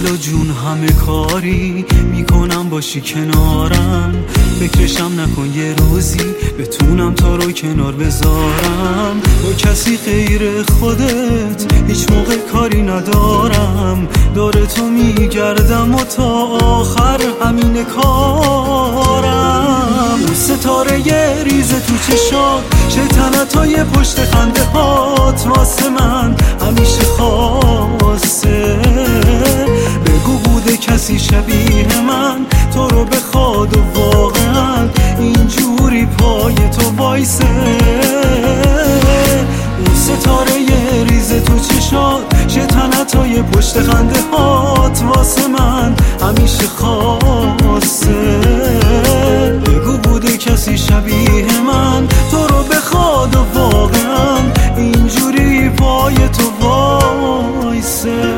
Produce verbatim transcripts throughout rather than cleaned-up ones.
دل و جون همه کاری میکنم باشی کنارم، فکرشم نکن یه روزی بتونم تو رو کنار بذارم. با کسی غیر خودت هیچ موقع کاری ندارم، داره تو میگردم و تا آخر همین کارم. اون ستاره یه ریز تو چشات، شیطنتای پشت خنده هات واسه من همیشه خواسته. بگو بوده کسی شبیه من تو رو بخواد و واقعا اینجوری پای تو وایسه. اون ستاره یه ریز تو چشات، شیطنتای پشت خنده هات واسه من همیشه خواسته. بگو بوده کسی شبیه من تو رو بخواد و واقعا اینجوری پای تو وایسه.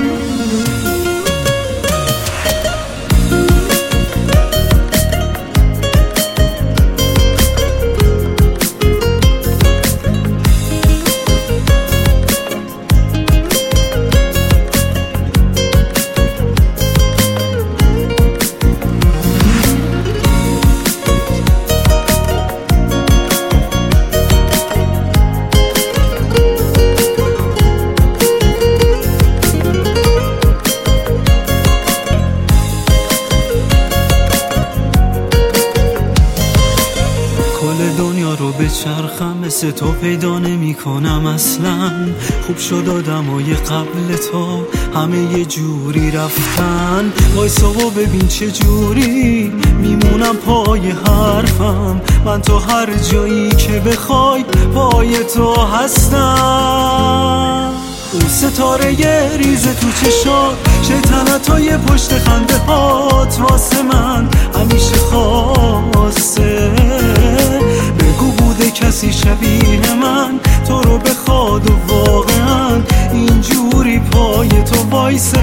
دنیا رو به چرخم مثل تو پیدا نمی کنم اصلا. خوب شد آدمای قبل تو همه یه جوری رفتن، وایسا و ببین چه جوری میمونم پای حرفم. من تو هر جایی که بخوای پای تو هستم. اون ستاره یه ریز تو چشات، شیطنتای پشت خنده هات واسه من همیشه خواسته. بگو بوده کسی شبیه من تو رو بخواد و واقعا اینجوری پای تو وایسه.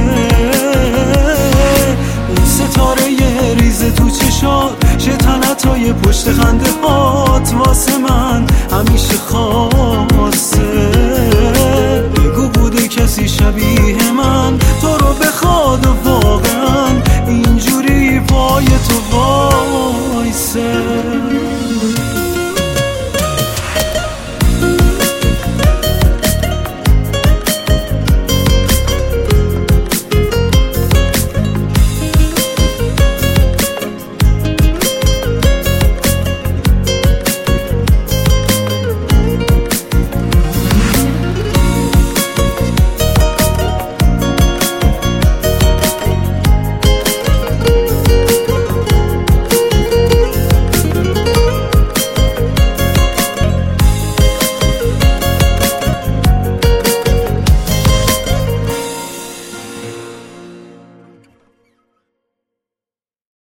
اون ستاره یه ریز تو چشات، شیطنتای پشت خنده هات واسه من